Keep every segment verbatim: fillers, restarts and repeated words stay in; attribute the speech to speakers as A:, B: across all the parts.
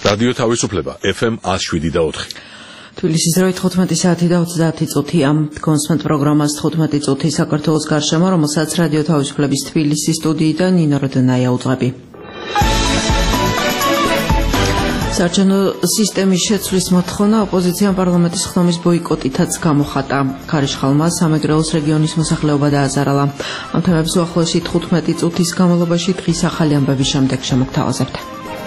A: რადიო თავისუფლება ეფ ემ one oh seven და four.
B: თბილისის დროით თხუთმეტი საათი და ოცდაათი წუთი ამ კონსვენთ პროგრამას თხუთმეტი წუთი საქართველოს გარშემო, რომელსაც რადიო თავისუფლების თბილისის სტუდიიდან ნინო როდონაია უძღვები. საარჩევნო სისტემის შეცვლის მოთხოვნა ოპოზიციამ პარლამენტის ხდომის ბოიკოტითაც გამოხატა. ქარიშხალმა სამეგრელოს რეგიონის მოსახლეობა დააზარალა. ამ თემებს უახლოესი თხუთმეტი წუთის განმავლობაში დღის ახალი ამბების შემდეგ შემოგთავაზებთ.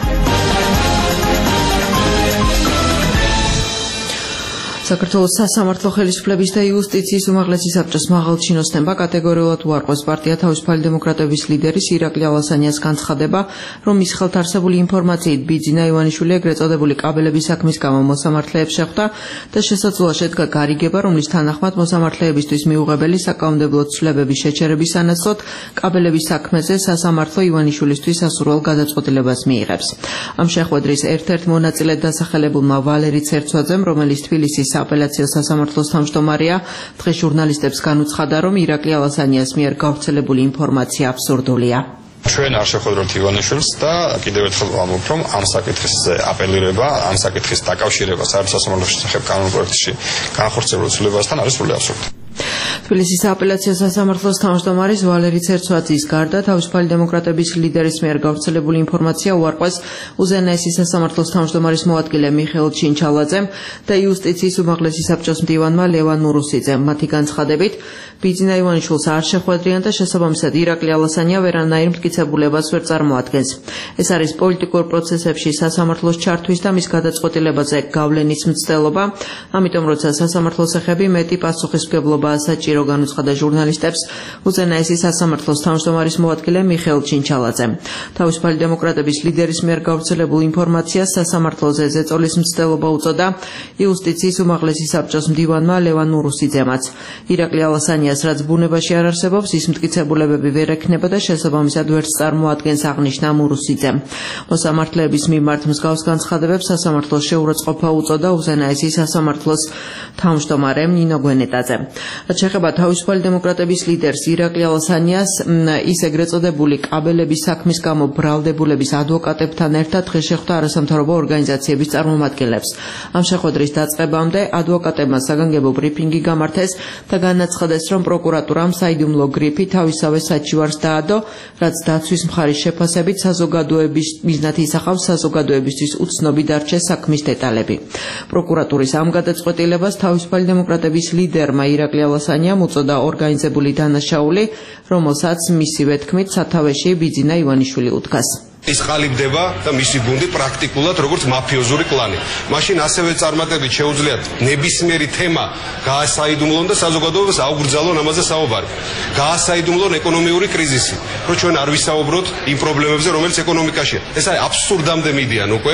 B: საქართველოს სასამართლო ხელისუფლების და იუსტიციის უმაღლესი საბჭოს მაღალჩინოსნებმა კატეგორიულად უარყვეს პარტია თავისუფალი დემოკრატების ლიდერის ირაკლი ალასანიას განცხადება, რომ მის ხელთ არსებული ინფორმაციით ბიძინა ივანიშვილი ეგრეთ წოდებული კაბელების საქმის გამო მოსამართლეებს შეხვდა და შესაძლოა შედგა გარიგება, რომლის თანახმად მოსამართლეებისთვის მიუღებელი საკანონმდებლო ცვლილებების შეჩერების სანაცვლოდ კაბელების საქმეზე სასამართლო ივანიშვილისთვის სასურველ გადაწყვეტილებას მიიღებს. ამ შეხვედრის ერთ-ერთ მონაწილედ დასახელებულმა ვალერი ცერცვაძემ, რომელიც თბილისის აპელაციო სასამართლოს თავმჯდომარეა, დღეს ჟურნალისტებს განუცხადა, რომ ირაკლი ალასანიას მიერ გავრცელებული ინფორმაცია აბსურდულია.
C: ჩვენ არ შეხვედრებთ ივანიშვილს და კიდევ ერთხელ ვამბობ, რომ ამ საკითხის აპელირება, ამ საკითხის დაკავშირება საერთო სასამართლოს შესახებ კანონურ პროექტში განხორციელებულ ცვლილებასთან არის სრული აბსურდი.
B: თბილისის აპელაციო სასამართლოს თავმჯდომარის ვალერი ცერცვაძის გარდა თავისუფალი დემოკრატების ლიდერის მიერ გავრცელებული ინფორმაცია უარყვეს უზენაესი სასამართლოს თავმჯდომარის მოადგილე მიხეილ ჩინჩალაძემ და იუსტიციის უმაღლესი საბჭოს მდივანმა ლევან ნურუსიძემ. მათი განცხადებით, ბიძინა ივანიშვილს არ შეხვედრიან და შესაბამისად ირაკლი ალასანია ვერანაირ მტკიცებულებას ვერ წარმოადგენს. ეს არის პოლიტიკურ პროცესებში სასამართლოს ჩართვის და მის გადაწყვეტილებაზე გავლენის მცდელობა, ამიტომ როცა სასამართლოს ეხები მეტი პასუხისმგებლობა საჭირო, განუცხადა ჟურნალისტებს უზენაესი სასამართლოს თავმჯდომარის მოადგილე მიხეილ ჩინჩალაძემ. თავისუფალი დემოკრატების ლიდერის მიერ გავრცელებულ ინფორმაციას სასამართლოზე ზეწოლის მცდელობა უწოდა იუსტიციის უმაღლესი საბჭოს მდივანმა ლევან ნურუსიძემაც. ირაკლი ალასანიას რაც ბუნებაში არ არსებობს, ის მტკიცებულებები ვერ ექნება და შესაბამისად ვერც წარმოადგენს, აღნიშნა ნურუსიძემ. მოსამართლეების მიმართ მსგავს განცხადებებს სასამართლოს შეურაცხყოფა უწოდა უზენაესი სასამართლოს თავმჯდომარემ ნინო გვენეტაძემ. რაც შეეხება თავისუფალი დემოკრატების ლიდერს ირაკლი ალასანიას, ის ეგრეთ წოდებული კაბელების საქმის გამო ბრალდებულების ადვოკატებთან ერთად დღეს შეხვდა არასამთავრობო ორგანიზაციების წარმომადგენლებს. ამ შეხვედრის დაწყებამდე ადვოკატებმა საგანგებო ბრიფინგი გამართეს და განაცხადეს, რომ პროკურატურამ საიდუმლო გრიფი თავისავე საჩივარს დაადო, რაც დაცვის მხარის შეფასებით საზოგადოების მიზნად ისახავს საზოგადოებისთვის უცნობი დარჩეს საქმის დეტალები. პროკურატურის ამ გადაწყვეტილებას თავისუფალი დემოკრატების ლიდერმა ირაკლი ალასანიამ უწოდა ორგანიზებული დანაშაული, რომელსაც მისივე თქმით სათავეში ბიძინა ივანიშვილი უდგას.
D: ის ყალიბდება და მისი გუნდი პრაქტიკულად როგორც მაფიოზური კლანი. მაშინ ასევე წარმატებით შეუძლიათ ნებისმიერი თემა გაასაიდუმლონ და საზოგადოებას აუგრძალონ ამაზე საუბარი. გაასაიდუმლონ ეკონომიური კრიზისი, რომ ჩვენ არ ვისაუბროთ იმ პრობლემებზე, რომელიც ეკონომიკაშია. ეს არის აბსურდამდე მიდიან უკვე.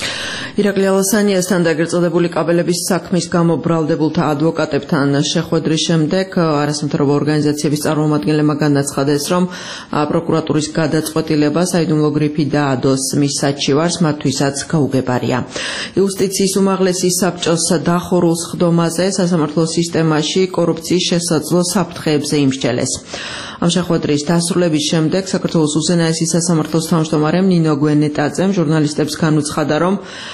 B: ირაკლი ალასანიასთან და ეგრეთ წოდებული კაბელების საქმის გამო ბრალდებულთა ადვოკატებთან შეხვედრის შემდეგ არასამთავრობო ორგანიზაციების წარმომადგენლებმა განაცხადეს, რომ პროკურატურის გადაწყვეტილება საიდუმლო გრიფი დაადოს მის საჩივარს, მათთვისაც გაუგებარია. იუსტიციის უმაღლესი საბჭოს დახურულ სხდომაზე სასამართლო სისტემაში კორუფციის შესაძლო საფრთხეებზე იმსჯელეს. ამ შეხვედრის დასრულების შემდეგ საქართველოს უზენაესი სასამართლოს თავმჯდომარემ ნინო გვენეტაძემ ჟურნალისტებს განუცხადა, რომ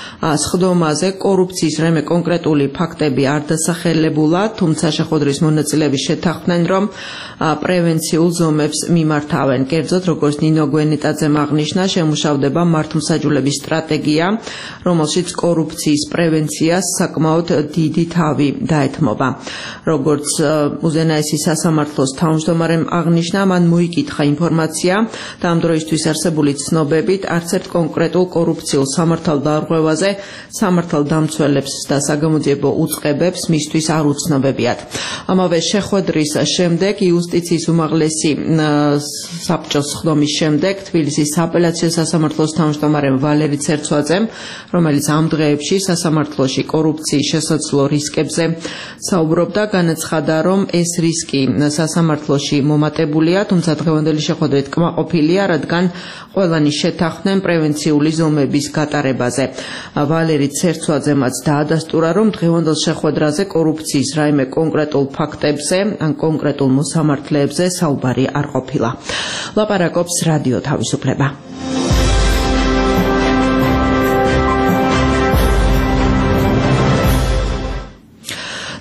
B: სხდომაზე კორუფციის რამე კონკრეტული ფაქტები არ დასახელებულა, თუმცა შეხვედრის მონაწილეები შეთანხმდნენ, რომ პრევენციულ ზომებს მიმართავენ. კერძოდ, როგორც ნინო გვენეტაძემ აღნიშნა, შემუშავდება მართლმსაჯულების სტრატეგია, რომელშიც კორუფციის პრევენციას საკმაოდ დიდი თავი დაეთმობა. როგორც უზენაესი სასამართლოს თავმჯდომარემ აღნიშნა, მან მოიკითხა ინფორმაცია და ამ დროისთვის არსებული ცნობებით არც ერთ კონკრეტულ კორუფციულ სამართალდარღვევაზე სამართალდამცველებს და საგამოძიებო უწყებებს მისთვის არ უცნობებიათ. ამავე შეხვედრის შემდეგ იუსტიციის უმაღლესი საბჭოს ხდომის შემდეგ თბილისის აპელაციო სასამართლოს თავმჯდომარემ ვალერი ცერცვაძემ, რომელიც ამ დღეებში სასამართლოში კორუფციის შესაძლო რისკებზე საუბრობდა, განაცხადა, რომ ეს რისკი სასამართლოში მომატებულია, თუმცა დღევანდელი შეხვედრით კმაყოფილია, რადგან ყველანი შეთანხმდნენ პრევენციული ზომების გატარებაზე. ვალერი ცერცვაძემაც დაადასტურა, რომ დღევანდელ შეხვედრაზე კორუფციის რაიმე კონკრეტულ ფაქტებზე ან კონკრეტულ მოსამართლეებზე საუბარი არ ყოფილა. ლაპარაკობს რადიო თავისუფლება.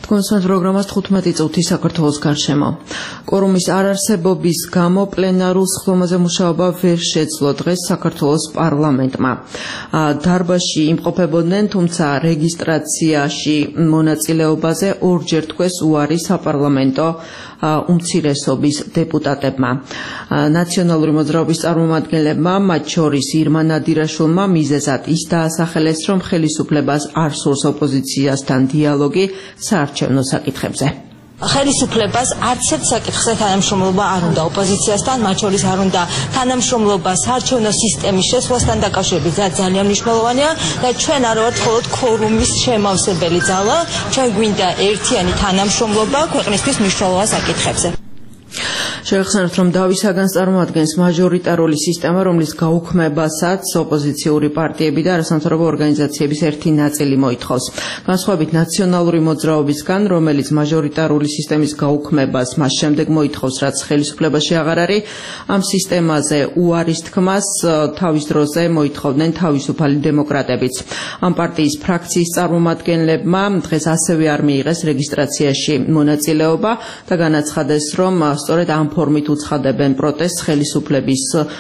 B: თქვენს პროგრამას თხუთმეტი წუთი საქართველოს გარშემო. Კორუმის არარსებობის გამო პლენარულ სხდომაზე მუშაობა ვერ შეძლო დღეს საქართველოს პარლამენტმა. Დარბაზში იმყოფებოდნენ, თუმცა რეგისტრაციაში მონაწილეობაზე ორჯერ თქვეს უარი საპარლამენტო უმცირესობის დეპუტატებმა. Ნაციონალური მოძრაობის წარმომადგენლებმა, მათ შორის ირმა ნადირაშვილმა მიზეზად ის დაასახელეს, რომ ხელისუფლებას არ სურს ოპოზიციასთან დიალოგი საარჩევნო საკითხებზე.
E: ხელისუფლებას არც ერთ საკითხზე თანამშრომლობა არ უნდა ოპოზიციასთან, მათ შორის არ უნდა თანამშრომლობა საარჩევნო სისტემის შესვლასთან დაკავშირებით, რაც ძალიან მნიშვნელოვანია და ჩვენ არ ვართ მხოლოდ ქორუმის შემავსებელი ძალა, ჩვენ გვინდა ერთიანი თანამშრომლობა ქვეყნისთვის მნიშვნელოვან საკითხებზე.
B: Შევეხსენებთ, რომ დავის საგანს წარმოადგენს მაჟორიტარული სისტემა, რომლის გაუქმებასაც ოპოზიციური პარტიები და არასამთავრობო ორგანიზაციების ერთი ნაწილი მოითხოვს. Განსხვავებით ნაციონალური მოძრაობისგან, რომელიც მაჟორიტარული სისტემის გაუქმებას მას შემდეგ მოითხოვს, რაც ხელისუფლებაში აღარ არის, ამ სისტემაზე უარის თქმას თავის დროზე მოითხოვდნენ თავისუფალი დემოკრატებიც. Ამ პარტიის ფრაქციის წარმომადგენლებმა დღეს ასევე არ მიიღეს რეგისტრაციაში მონაწილეობა და განაცხადეს, რომ სწორედ ამ ფორმით უცხადებენ პროტესტს ხელისუფლების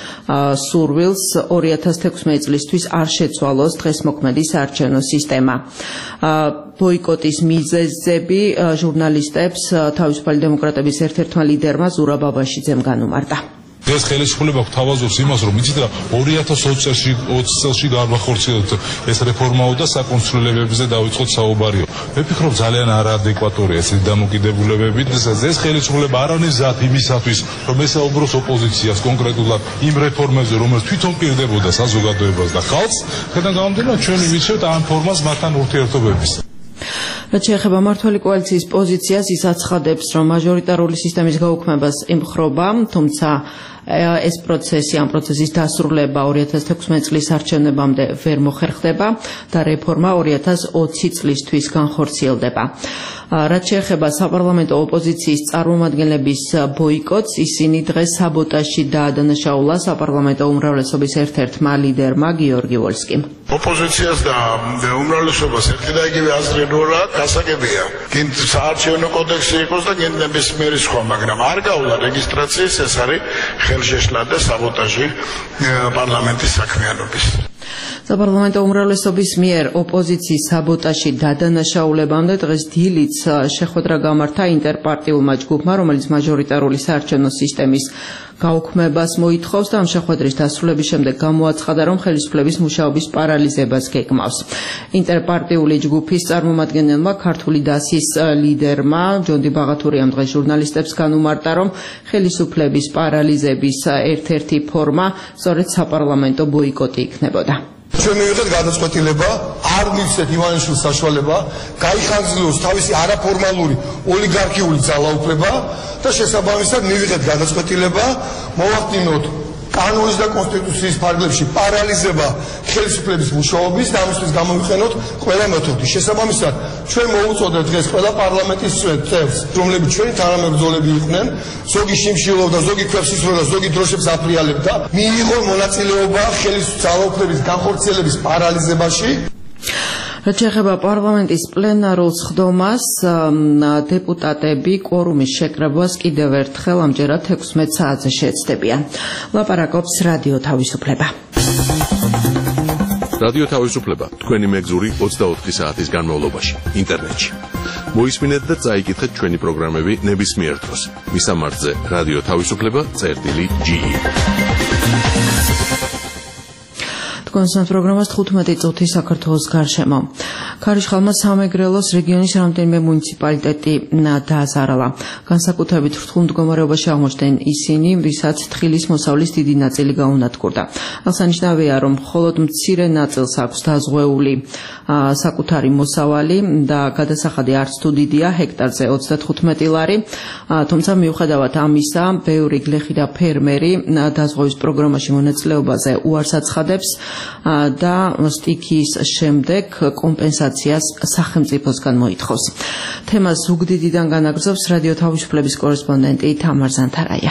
B: სურვილს ორი ათას თექვსმეტი წლისთვის არ შეცვალოს დღესმოქმედი საარჩევნო სისტემა. ბოიკოტის მიზეზები ჟურნალისტებს თავისუფალი დემოკრატების ერთ-ერთმა ლიდერმა ზურაბ აბაშიძემ განუმარტა.
F: ეს ხელისუფლება გვთავაზობს იმას, რომ იცით რა ორი ათას ოცი წელში გავახორციელოთ ეს რეფორმაო და საკონსულირებებზე დავიწყოთ საუბარიო. მე ვფიქრობ ძალიან არაადეკვატურია ეს დამოკიდებულებები და ეს ხელისუფლება არ არის მზად იმისათვის, რომ ესაუბროს ოპოზიციას კონკრეტულად იმ რეფორმებზე, რომელიც თვითონ პირდებოდა საზოგადოებას და ხალხს, ხედან გამომდინარე ჩვენი ვიცით ამ ფორმას მათთან ურთიერთობების.
B: რაც შეეხება მმართველი კოალიციის პოზიციას, ის აცხადებს, რომ მაჟორიტარული სისტემის გაუქმებას ემხრობა, თუმცა ეს პროცესი, ამ პროცესის დასრულება ორი ათას თექვსმეტი წლის არჩევნებამდე ვერ მოხერხდება და რეფორმა ორი ათას ოცი წლისთვის განხორციელდება. რაც შეეხება საპარლამენტო ოპოზიციის წარმომადგენლების ბოიკოტს, ისინი დღეს საბოტაჟში დაადანაშაულა საპარლამენტო უმრავლესობის ერთ-ერთმა ლიდერმა გიორგი ვოლსკიმ.
G: ოპოზიციას და უმრავლესობას ერთი და იგივე აზრი რა გასაგებია. გინდ საარჩევნო კოდექსი იყოს და გინდ ნებისმიერი სხვა, მაგრამ არ გავლა რეგისტრაციის, ეს არის ხელშეშლა და საბოტაჟი პარლამენტის საქმიანობის.
B: საპარლამენტო უმრავლესობის მიერ ოპოზიციის საბოტაჟში დადანაშაულებამდე დღეს დილით შეხვედრა გამართა ინტერპარტიულმა ჯგუფმა, რომელიც მაჟორიტარული საარჩევნო სისტემის გაუქმებას მოითხოვს და ამ შეხვედრის დასრულების შემდეგ გამოაცხადა, რომ ხელისუფლების მუშაობის პარალიზებას გეგმავს. ინტერპარტიული ჯგუფის წარმომადგენელმა ქართული დასის ლიდერმა ჯონდი ბაღათურიამ დღეს ჟურნალისტებს განუმარტა, რომ ხელისუფლების პარალიზების ერთ-ერთი ფორმა სწორედ საპარლამენტო ბოიკოტი იქნებოდა.
H: ჩვენ მივიღეთ გადაწყვეტილება, არ მივცეთ ივანიშვილის საშუალება, გაიხანძლიოს თავისი არაფორმალური ოლიგარქიული ძალაუფლება და შესაბამისად მივიღეთ გადაწყვეტილება, მოვახდინოთ კანონის და კონსტიტუციის ფარგლებში პარალიზება ხელისუფლების მუშაობის და ამისთვის გამოვიყენოთ ყველა მეთოდი. შესაბამისად, ჩვენ მოუწოდეთ დღეს ყველა პარლამენტის წევრს, რომლებიც ჩვენი თანამებრძოლები იყვნენ, ზოგი შიმშილობდა, ზოგი ქვებს ისროდა, ზოგი დროშებს აფრიალებდა, მიიღო მონაწილეობა ხელისუფლების ძალაუფლების განხორციელების პარალიზებაში.
B: რაც შეეხება პარლამენტის პლენარულ სხდომას, დეპუტატები კვორუმის შეკრებას კიდევ ერთხელ ამჯერად თექვსმეტ საათზე შეეცდებიან. ლაპარაკობს რადიო თავისუფლება.
A: რადიო თავისუფლება თქვენი მეგზური ოცდაოთხი საათის განმავლობაში ინტერნეტში. მოისმინეთ და წაიკითხეთ ჩვენი პროგრამები ნებისმიერ დროს. მისამართზე რადიო თავისუფლება წერტილი ჯი. კონსერვ პროგრამას თხუთმეტი წუთი საქართველოს გარშემო. ქარიშხალმა სამეგრელოს რეგიონის რამდენიმე მუნიციპალიტეტი დააზარალა. განსაკუთრებით რთულ მდგომარეობაში აღმოჩნდნენ ისინი, ვისაც თხილის მოსავლის დიდი ნაწილი გაუნადგურდა. აღსანიშნავია, რომ მხოლოდ მცირე ნაწილს აქვს დაზღვეული საკუთარი მოსავალი და გადასახადი არც თუ დიდია, ჰექტარზე ოცდათხუთმეტი ლარი, თუმცა მიუხედავად ამისა, ბევრი გლეხი და ფერმერი დაზღვევის პროგრამაში მონაწილეობაზე უარს აცხადებს და სტიქიის შემდეგ კომპენსაციას სახელმწიფოსგან მოითხოვს. თემას ზუგდიდიდან განაგრძობს რადიო თავისუფლების კორესპონდენტი თამარ ზანთარაია.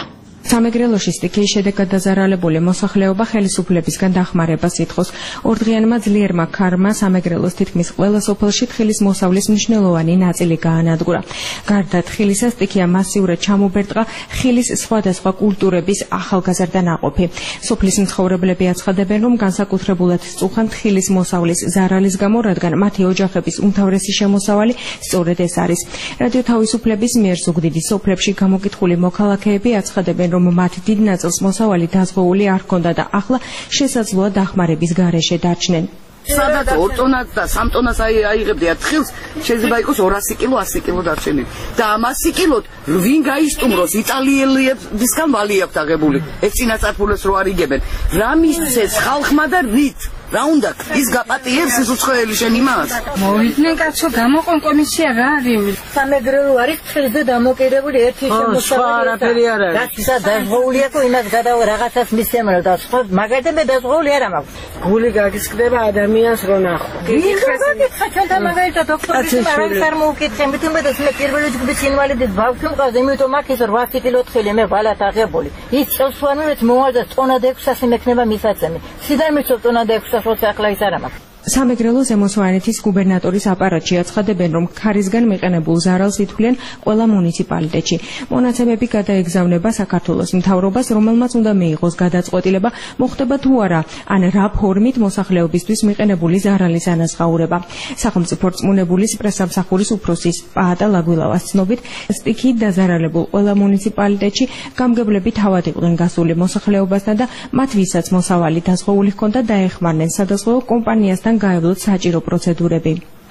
I: სამეგრელოში სტიქიის შედეგად დაზარალებული მოსახლეობა ხელისუფლებისგან დახმარებას ითხოვს. ორდღიანმა ძლიერმა ქარმა სამეგრელოს თითქმის ყველა სოფელში თხილის მოსავლის მნიშვნელოვანი ნაწილი გაანადგურა. გარდა თხილისა, სტიქია მასიურად ჩამობერტყა ხილის სხვადასხვა კულტურების ახალგაზრდა ნაყოფი. სოფლის მცხოვრებლები აცხადებენ, რომ განსაკუთრებულად სწუხან თხილის მოსავლის ზარალის გამო, რადგან მათი ოჯახების უმთავრესი შემოსავალი სწორედ ეს არის. რადიო თავისუფლების მიერ ზუგდიდის სოფლებში გამოკითხული მოქალაქეები აცხადებენ, რომ მათ დიდ ნაწილს მოსავალი დაზღვეული არ ჰქონდა და ახლა შესაძლოა დახმარების გარეშე დარჩნენ.
J: სადაც ორ ტონას და სამ ტონას აიღებდია თხილს, შეიძლება იყოს ორასი კილო, ასი კილო დარჩენილი. და ამ ასი კილოთ ვინ გაისტუმროს? იტალიელებისგან ვალი აქვს აღებული. ეს წინასწარმულებს რო არ იგებენ. რა მისცეს ხალხმა და რით? რა უნდა ის გაპატიებს ეს უცხოელი შენ იმას?
K: მოვიდნენ კაცო, გამოყონ კომისია რა არის? სამეგრელო არის თხილზე დამოკიდებული ერთი შემოსავალი.
J: არაფერი არ არის.
K: რასისა დაზღვეულია თუ იმას გადავა რაღაცას მისცემენ და სხვა მაგალითად მე დაზღვეული არ მაქვს.
J: გული გაგისკდება ადამიანს რო ნახო.
K: გიქხა ჩვენთან მაგალითად დოქტორის მარავის არ მოუკითხე, მით უმეტეს მე პირველი ჯგუფის ინვალიდის ბავშვი მყავს, იმიტომ აქ ის რვასი კილო თხილი მე ვალად აღებული. ის წელს თუ არ მივეც მოვალდა ტონად ექვსასი მექნება მისაცემი. სიდან მიცო ტონად ექვსასი ახლა ის არ ამაქვს.
I: სამეგრელოს ზემოსვანეთის გუბერნატორის აპარატში აცხადებენ, რომ ქარისგან მიყენებულ ზარალს ითვლიან ყველა მუნიციპალიტეტში. მონაცემები გადაეგზავნება საქართველოს მთავრობას, რომელმაც უნდა მიიღოს გადაწყვეტილება, მოხდება თუ არა, ან რა ფორმით მოსახლეობისთვის მიყენებული ზარალის ანაზღაურება. სახელმწიფო რწმუნებულის პრესამსახურის უფროსის პაატა ლაგვილავას ცნობით, სტიქიით დაზარალებულ ყველა მუნიციპალიტეტში გამგებლები თავად იყვნენ გასული მოსახლეობასთან და მათ ვისაც მოსავალი დაზღვეული ჰქონდა დაეხმარნენ სადაზღვეო კომპანიასთან გაევლოთ საჭირო პროცედურები.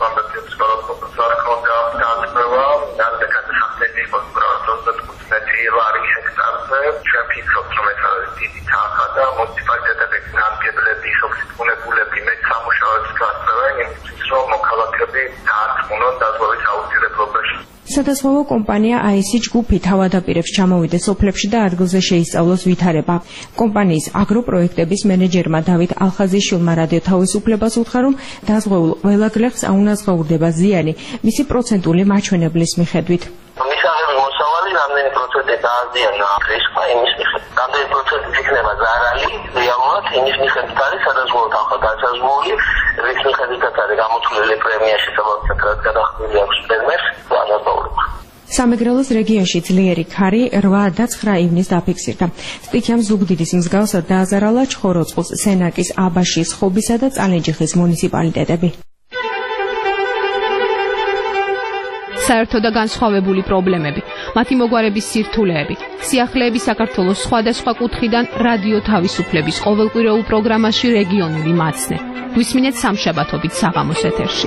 I: სადაზღვევო კომპანია აისი ჯგუფი თავადაპირებს ჩამოვიდეს სოფლებში და ადგილზე შეისწავლოს ვითარება. კომპანიის აგროპროექტების მენეჯერმა დავით ალხაზიშვილმა რადიო თავისუფლებას უთხრა, რომ დაზღვეულ ყველა გლეხს აუნაზღაურდება ზიანი მისი პროცენტული მაჩვენებლის მიხედვით.
L: მისაღები მოსავალი რამდენი პროცენტი დააზიანა რისკმა იმის მიხედვით. რამდენი პროცენტი იქნება ზარალი რეალურად იმის მიხედვით არის სადაზღვეო თანხა განსაზღვრული, რის მიხედვითაც არის გამოთვლილი პრემია შესაბამისად რაც გადახდილი აქვს ფერმერს და ანაზღაურება.
I: სამეგრელოს რეგიონში ძლიერი ქარი რვა და ცხრა ივნის დაფიქსირდა. სტიქიამ ზუგდიდის მსგავსად დააზარალა ჩხოროწყუს, სენაკის, აბაშის, ხობისა და წალენჯიხის მუნიციპალიტეტები.
M: საერთო და განსხვავებული პრობლემები, მათი მოგვარების სირთულეები, სიახლეები საქართველოს სხვადასხვა კუთხიდან რადიო თავისუფლების ყოველკვირეულ პროგრამაში რეგიონული მაცნე. გვისმინეთ სამშაბათობით საღამოს ეთერში.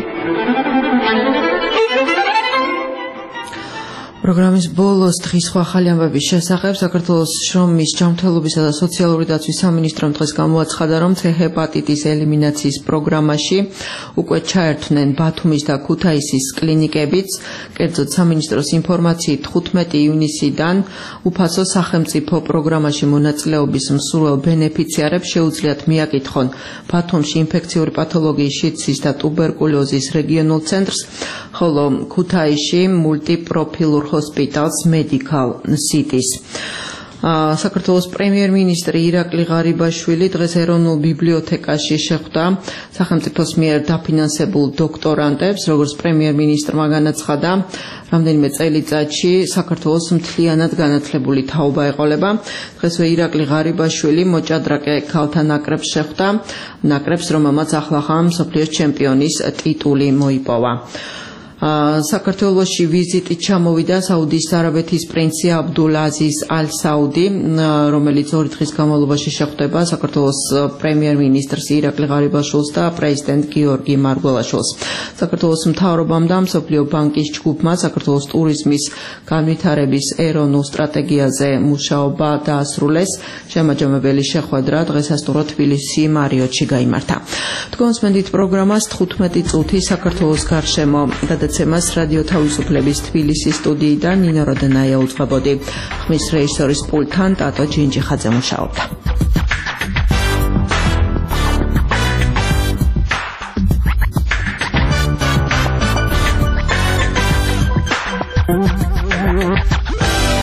B: პროგრამის ბოლოს დღის სხვა ახალი ამბების შესახებ საქართველოს შრომის, ჯანმრთელობისა და სოციალური დაცვის სამინისტრომ დღეს გამოაცხადა, რომ ცე ჰეპატიტის ელიმინაციის პროგრამაში უკვე ჩაერთვნენ ბათუმის და ქუთაისის კლინიკებიც. კერძოდ სამინისტროს ინფორმაციით თხუთმეტი ივნისიდან უფასო სახელმწიფო პროგრამაში მონაწილეობის მსურველ ბენეფიციარებს შეუძლიათ მიაკითხონ ბათუმში ინფექციური პათოლოგიის, შიდსის და ტუბერკულოზის რეგიონულ ცენტრს, ხოლო ქუთაისში მულტიპროფილურ ჰოსპიტალს Medical Cities. საქართველოს პრემიერ-მინისტრი ირაკლი ღარიბაშვილი დღეს ეროვნულ ბიბლიოთეკაში შეხვდა სახელმწიფოს მიერ დაფინანსებულ დოქტორანტებს, როგორც პრემიერ-მინისტრმა განაცხადა, რამდენიმე წელიწადში საქართველოს მთლიანად განათლებული თაობა ეყოლება. დღესვე ირაკლი ღარიბაშვილი მოჭადრაკე ქალთა ნაკრებს შეხვდა, ნაკრებს, რომელმაც ახლახან მსოფლიოს ჩემპიონის ტიტული მოიპოვა. საქართველოში ვიზიტით ჩამოვიდა საუდის არაბეთის პრინცი აბდულაზიზ ალ საუდი, რომელიც ორი დღის განმავლობაში შეხვდება საქართველოს პრემიერ-მინისტრს ირაკლი ღარიბაშვილს და პრეზიდენტ გიორგი მარგველაშვილს. საქართველოს მთავრობამ და მსოფლიო ბანკის ჯგუფმა საქართველოს ტურიზმის განვითარების ეროვნულ სტრატეგიაზე მუშაობა დაასრულეს. შემაჯამებელი შეხვედრა დღესასწაულო თბილისი მარიოტში გაიმართა. თქვენს პროგრამას თხუთმეტი წუთი საქართველოს გარშემო გადაცემას რადიო თავისუფლების თბილისის სტუდიიდან ნინო როდენაია უძღვებოდი. ხმის რეჟისორის პულტთან ტატო ჯინჯიხაძე მუშაობდა.